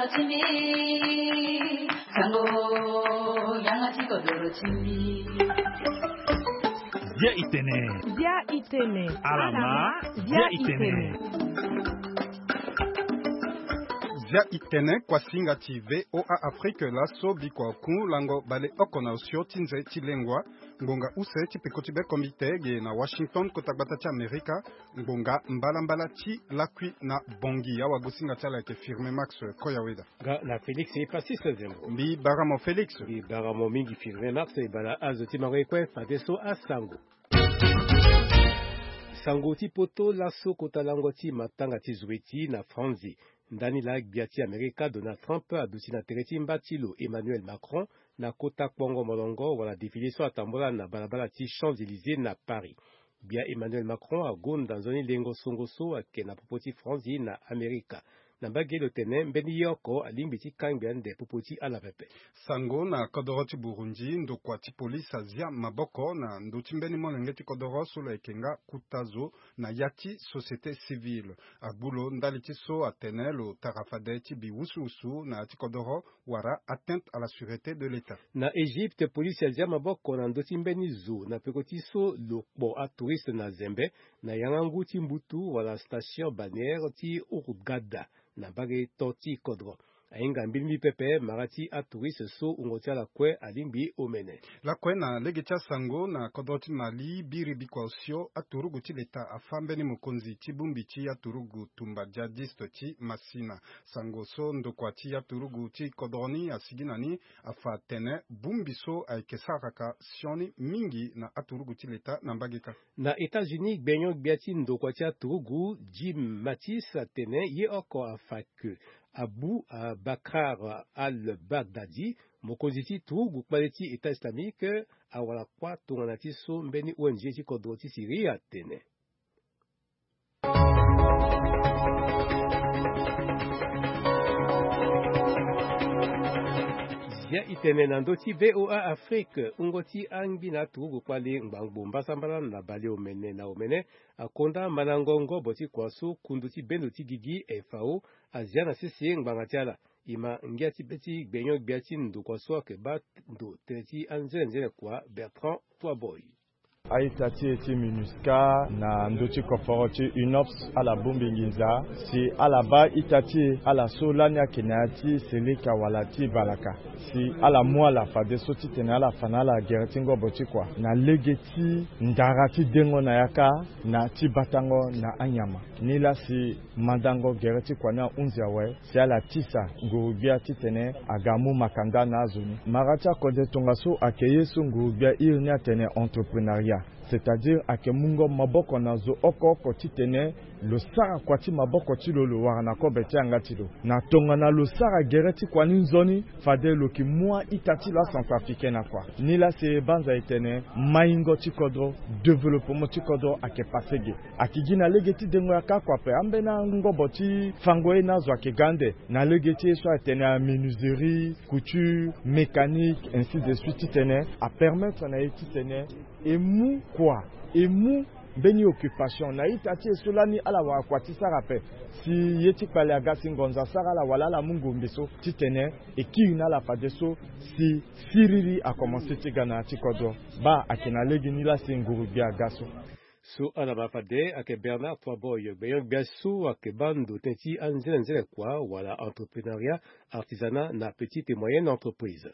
chimbi sango yanga chiko doro chimbi Dia itene alama dia itene Dia itene kwa singa TV OA Afrique laso bikwa ku lango bale okona usio tinze tilengwa ngonga use tipikotibe komite ge na Washington kotagbata cha Amerika ngonga mbala ti lakwi na bongi ya wagusinga tala ke firme Max Koyaweda ga na Felix e pasisa zembo mbi baramo Felix bi baramo mingi firme Max e bala azoti marekwe fadeso asango Sangoti poto laso kotalangoti matanga tizweti na Franzi ndani la biati Amerika Donald Trump adusi na tereti mbatilo Emmanuel Macron na kota Kongo Molongo wala défilé atambola na balabala ti Champs-Élysées na Paris. Bia Emmanuel Macron agonda zoni lengo songoso ake na popoti Franzi na Amerika. Na bagelo tene mbeni yoko alimbiti kangbian de popoti ala pepe. Sango na kodoroti Burundi ndokwa ti polisi azia maboko na ndoti mbeni molengeti kodoro solo ekenga kutazo na yati société civile. Agbulo ndali ti so atenelo tarafade ti biwusu na ti kodoro wara atteinte à la sûreté de l'État. Na Égypte polisi azia maboko na ndoti mbeni zo na pekoti so lokbo a touriste na Zembe na yangangu ti mbutu wala station balnéaire ti Hurghada. Na bage toti kodro. Ainga mbilimi pepe marati a touriste so ungotia la kwe alimbi omene. La kwe na legetia sango na kodroti Mali biri bikwasio aturugu ti leta afambeni mukonzi ti bumbi ti aturugu tumba jadiste ti Masina. Sango so ndokwa ti aturugu ti kodroni asiginani afa tene bumbi so aikesaraka sioni mingi na aturugu ti leta na mbageka. Na États-Unis benyo biati ndokwa ti aturugu Jim Mattis tene ye oko afake. Abu Bakr al-Baghdadi, mokonzi turugu kpaleti État islamique awala kwa tunganati so mbeni ONG ti kodroti Syria tene. Zia itene na ndoti VOA Afrique ungoti angbi na turugu kwali ngbangbu mbasambala na bale omene na omene akonda manangongo boti kwaso kunduti benduti gigi FAO azia na sisi ngbangatiala ima ngiati beti gbenyo gbiati ndu kwaso akeba ndu teneti anzele kwa Bertrand Toiboy. Aitati eti MINUSCA na ndoti koforoti UNOPS ala bumbinginza si alaba itati ala solania kenati selika walati balaka si ala mwala fade soti tene ala fanala geretingo botikwa na legeti ndarati dengo na yaka na tibatango na anyama nila si mandango gereti kwa na unziawe si ala tisa ngurubia titene agamu makanda na azuni marata kode tungaso akeyesu ngurubia irnia tene entrepreneuria c'est-à-dire ake mungo maboko nazo oko titene lo sara kwati maboko tilo lo wana ko beti angatilo na tonga na lo sara gereti kwa nzoni fade lo ki mwa itati la centrafricaine kwa nila se banza itene maingo tikodro développement tikodro ake pasege akigina legeti dengo yaka kwa pe ambe na ngobo ti fangoe nazo ake gande na legeti so itene a menuiserie couture mécanique ainsi de suite itene a permettre na itene emu kwa emu beni occupation na itati esolani ala wa kwati sarape si yeti pale agasi ngonza sara la wala la mungu mbiso titene ekiri na la fadeso si siriri a commencé tigana tikodo ba akina legi ni la singuru bia gaso so ala bafade ake Bernard Toiboy beyo gaso ake bando tenti anzele kwa wala entrepreneuriat artisanat na petite et moyenne entreprise.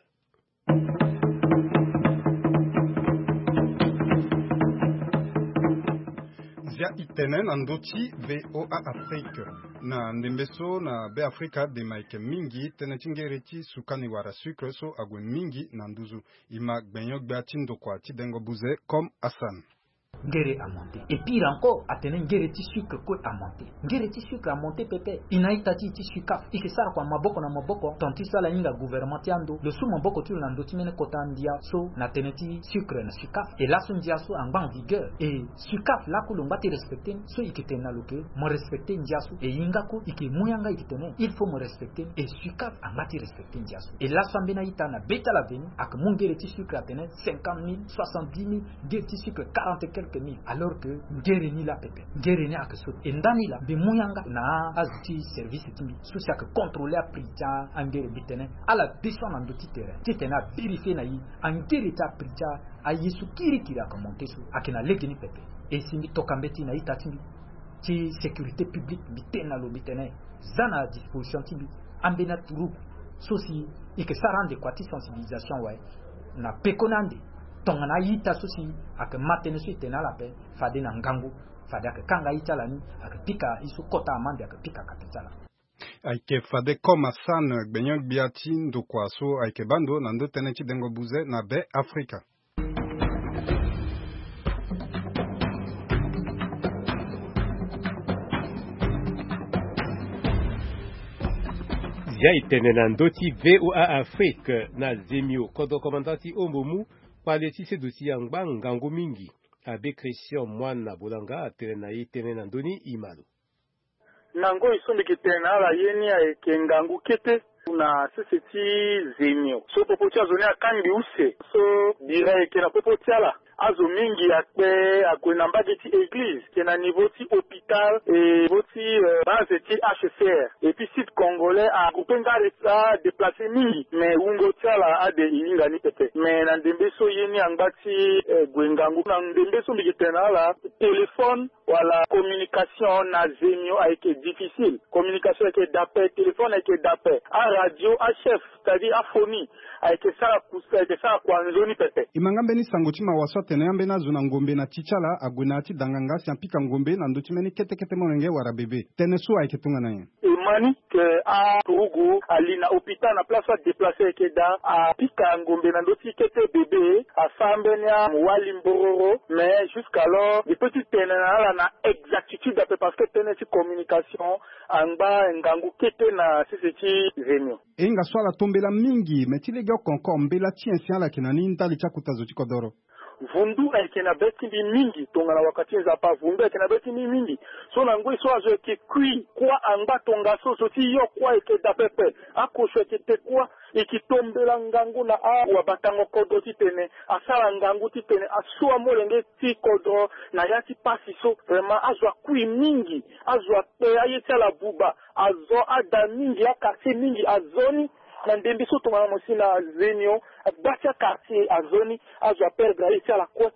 Zia itene na ndoti VOA Afrique na ndembeso na be Afrika de maike mingi tene tingereti sukani wara sucre so agwe mingi na nduzu ima gbenyo gbati ndokwa ti dengo buze comme Hassan. Ngere a monté. Et pire encore, à tenir ngere ti sucre quoi a monté. Ngere ti sucre a monté pépé. Inaita ti sucre. Ike sara kwa maboko na maboko. Tanti sala inga gouvernement yando. Le sous maboko tu l'ando ti mene kotandia so na teneti sucre na sucre. Et là son dia so en ban vigueur. Et sucre là ko lomba ti respecter so ike tena loke. Mo respecter ndiasu. Et inga ko ike muyanga ike tena. Il faut me respecter. Et sucre anga ti respecter ndiasu. Et là so mbena ita na beta la veni ak mongere ti sucre a tena 50 000, 70 000, ngere ti sucre 40 quelques mille alors que ngereni la pepe ngereni akesot endani la be muyanga na azuti service timbi soucia que contrôler a pricha angere bitene ala descendre en petit terrain titena vérifier na yi angere ta pricha ayesu kirikira ka montesu akena legeni pepe et simbi tokambeti na itatimbi ti sécurité publique bitena lo bitene zana disposition timbi ambena turu sosi ike sarande kwati sensibilisation ouais na pekonande tongana yita sosi ak matene so itena la pe fade na ngangu fade ak kanga itala ni ak pika isu kota amande ak pika kapitala aike fade koma san gbenyang biati ndo kwaso aike bando nando teneti dengo buze na be Afrika. Zia itene na ndoti VOA Afrique na zemio kodo komandati ombomu paleti se dosi yangba ngango mingi abe Christian mwana bolanga atene na itene na ndoni imalo nango isombi kitene ala yeni ya kengangu kete na seseti zemio so popotia zone akangi use so dire kena popotia la azo mingi akpe akwena mbageti église kena niveau ti hôpital et voti base ti HCR et puis site congolais a kupenga resa déplacer mingi mais ungo tiala ade ilinga ni pepe mais na ndembeso yeni angati gwengangu na ndembeso mbigitena la téléphone wala communication na zemio a été difficile communication avec d'appel téléphone avec d'appel a radio a chef c'est-à-dire a phony a été ça kwa nzoni pepe imangambe ni sangoti mawaso tene yambe na zuna ngombe na chichala agwenati danganga siampika ngombe na ndotimeni kete monenge wara bebe tene so a ketunga na ye imani que a Togo ali na hôpital na place a déplacer keda a pika ngombe na ndoti kete bébé a fambenya wali mbororo mais jusqu'alors les petites tene na exactitude à peu parce que tene ci communication anga ngangu kete na sisi zenyo inga swala tombela mingi metile gyo konko mbela tiensia la kinani ntali chakutazo chikodoro vundu aikena beti mingi tonga na wakati za pa vundu aikena beti mingi so na ngoi so azo ke kui kwa anga tonga so so ti yo kwa eke da pepe akosho ke te kwa ikitombela ngangu na a wa batango kodo ti tene asala ngangu ti tene asua molenge ti kodo na yati pasi so vraiment azo kui mingi azo pe ayeta la buba azo ada mingi akase mingi azoni na ndembi so toma mosi na zenio batia quartier azoni azo perdre ici à la côte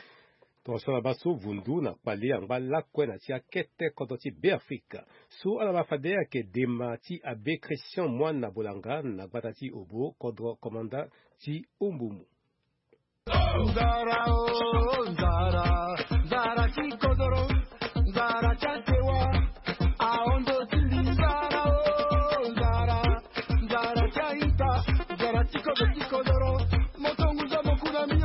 tosala baso vundu na pali yangba lakwe na tia kete kodoti be Afrika so ala bafade ke demati abe Christian mwana bolanga na batati obo kodro komanda ti umbumu Zara o Zara Zara ti kodoro Zara chantewa aondo tindi Zara o Zara Zara chaita Zara ti kodoro motongu za mokuna mio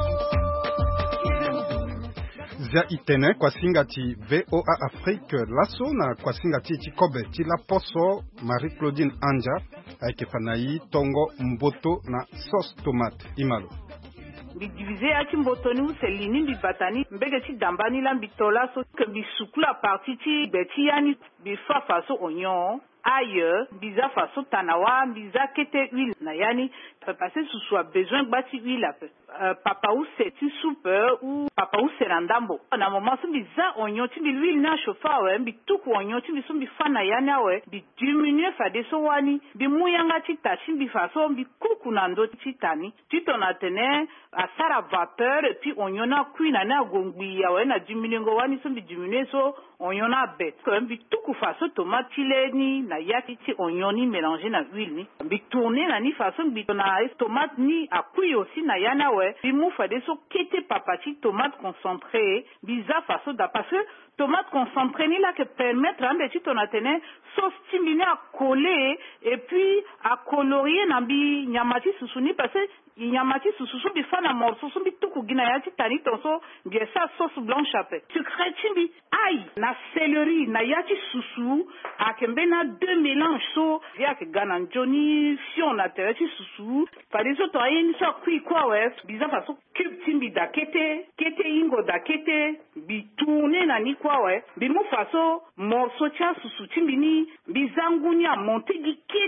Zia itene kwa singati VOA Afrique laso na kwa singati chikobe chila poso Marie Claudine Anja aike fanayi tongo mboto na sauce tomate imalo bidivize ati mbotoni uselini bibatani mbege ti dambani la bitola so ke bisukula parti ti beti yani bifa faso onyon ailleurs biza faso tanawa biza kete huile na yani parce que sous besoin bati huile papa ou c'est soupe ou papa ou c'est randambo na moment so biza onyon ti l'huile na chauffa ouais bi tuku onyon ti biso bi fana yani ouais bi diminuer fa de so wani bi muyanga ti tachi bi faso bi kuku na ndo ti tani ti tona tene a sara vapeur et puis onyon na cuit na gongbi ya ouais na diminuer ngo wani so bi diminuer so onyon na bet ko bi tuku faso tomate leni na yaki ti onyon ni mélanger na huile ni bi tourner na ni façon bi na tomate ni a cuit aussi na yana ouais bi mu fa de so kete papati tomate concentré biza façon da parce que tomate concentré ni là que permettre un petit tonatene sauce timine à coller et puis à colorier na bi nyamati susuni parce que nyamati susu bi fana morceau so bi tuku gina yati tani tonso gesa sauce blanche apé sucré timbi aïe na céleri na yati susu akembe na deux mélanges so via que gana joni si on a terre susu par les autres ayen so kui quoi ouais biza façon cube timbi da kete ingo da kete bi tourner na ni quoi ouais bi mu façon morceau tia susu timbi ni bizangunya monte gi kete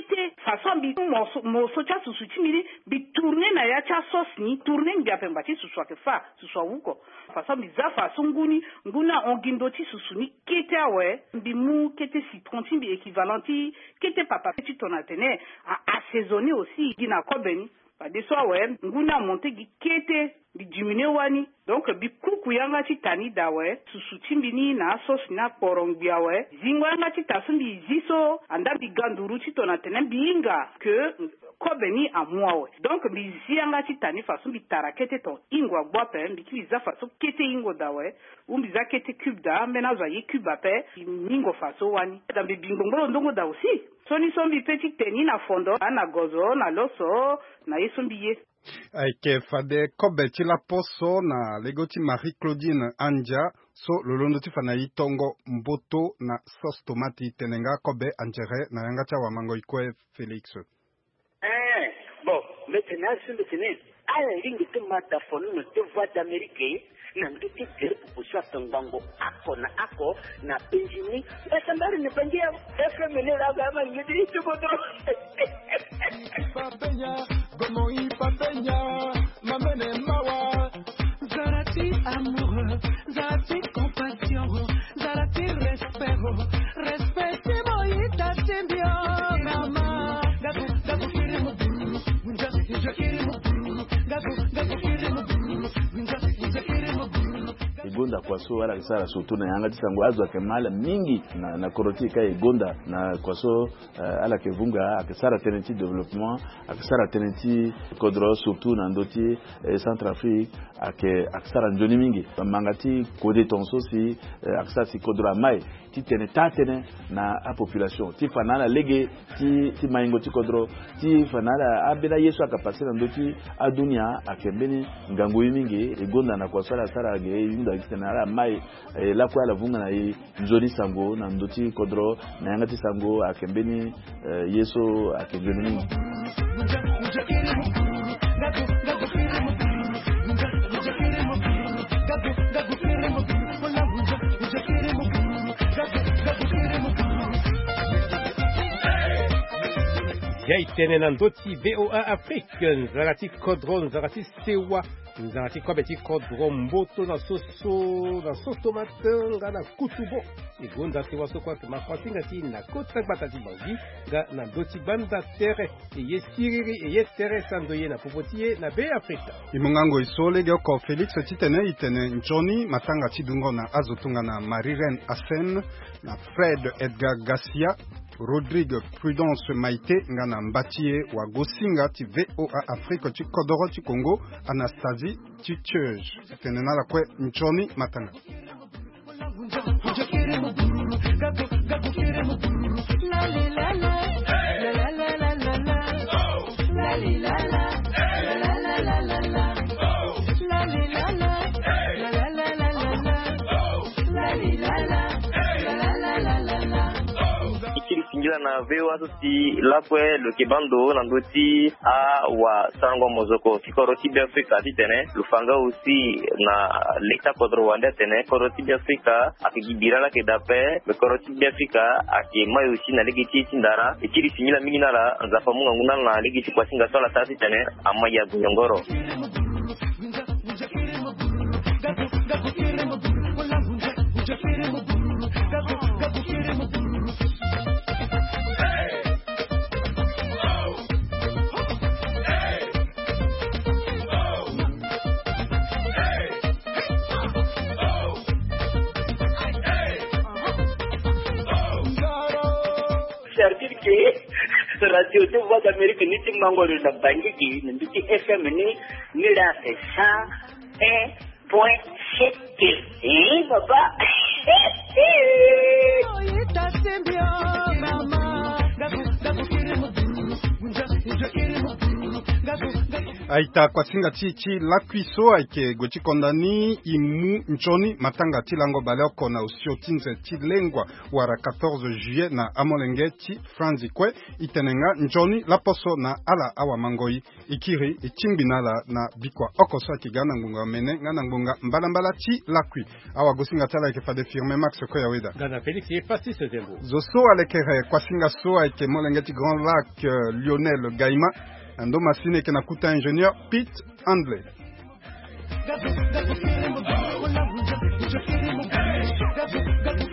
façon bi moso cha susuti mili bi tourner na ya cha sauce ni tourner bi apemba ti suswa ke fa suswa wuko façon bi za façon nguna ongindoti susuni kete awe bi mu kete citron ti bi équivalenti kete papa petit tonatene a assaisonner aussi gina kobeni pa de so awe nguna monter gi kete bi diminuer wani donc bi kuku yanga ti tani dawe susuti mbini na sauce na porong biawe zingo yanga ti tasumbi ziso anda bi ganduru ti tonatene binga que kobeni amwawe donc bi zianga ti tani façon bi tarakete to ingwa gbope bi ki za façon kete ingo dawe umbi za kete cube da mena za ye cube ape ningo façon wani da bi bingo ndongo da aussi soni sombi petit teni na fondo na gozo na loso na yesombi ye Aike fade kobe chila poso na legoti Marie Claudine Anja so lolondo tifana itongo mboto na sauce tomate tenenga kobe anjere na yanga cha wa mango ikwe Félix. Bon, maintenant sur le Sénat, à la ligne de mataphone no te voix d'Amérique na nditi kere pusha tongango ako na penjini esambari ni penjia efemene la gama ngidi tukoto Papenya gomo papenya mamene mawa zarati amour zarati compassion zarati respect moita tembio mama gago kiri mo unja kiri mo gago kiri mo unja kiri mo igonda kwa so wala kisara sotu na yanga tisango azo akemala mingi na koroti ka igonda na kwa so ala kevunga akisara tenenti development akisara tenenti kodro surtout na ndoti Centrafrique akisara njoni mingi mangati kode tonso si akisara si kodro mai ti tene na a population ti fanala lege ti maingo ti kodro ti fanala abela yesu akapasira na ndoti adunia akembeni ngangu mingi igonda na kwa sala sara ge yunda kitana mai la kwa la vunga na njoni sango na ndoti kodro na yanga ti sango akembeni yesu akembeni mingi Yaitene nandoti VOA Afrique nzarati kodro nzarati sewa nzarati kobeti kodro mboto na soso tomate ngana kutubo igonda sewa sokwa ma kwasinga ti na kota batati bangi ga nandoti banda tere ye siriri ye tere sandoye na popotie na be Afrika imungango isole geko Félix titene itene njoni matanga tidungo na azotunga na Marie-Reine Asen na Fred Edgar Garcia Rodrigue Prudence Maite ngana mbatie wa gosinga ti VOA Afrique ti kodoro ti Congo Anastasie Ticheuge tenena la kwe nchoni matanga Singira na vewa suti lakwe lo kebando na ndoti a wa sango mozoko tikoroti bi Afrika titene lufanga aussi na leta kodro wanda tene koroti bi Afrika akigibira la kedape be koroti bi Afrika akemayo aussi na legiti tindara ikiri singira mingi nala nzafa munga nguna na legiti kwa singa sola tati tene amaya gongoro radio de voix d'Amérique ni ti mangolo na bangi ki ni ti FM ni la ça 1.7 baba aita kwa singa chichi la kuiso aike gochi kondani imu nchoni matanga tilango baleko na usio tinze tilengwa wara 14 juillet na amolenge chi Franzi kwe itenenga nchoni la poso na ala awa mangoi ikiri ichimbinala na bikwa okosa kigana ngunga mene ngana ngunga mbala chi la kui awa gosinga tala ike fade firme max ko ya weda Gana Felix yefasi se zembo zoso alekere kwa singa so aike molenge ti Grand Lac Lionel Gaima ando masine ke nakuta ingénieur Pete Handley. Gato,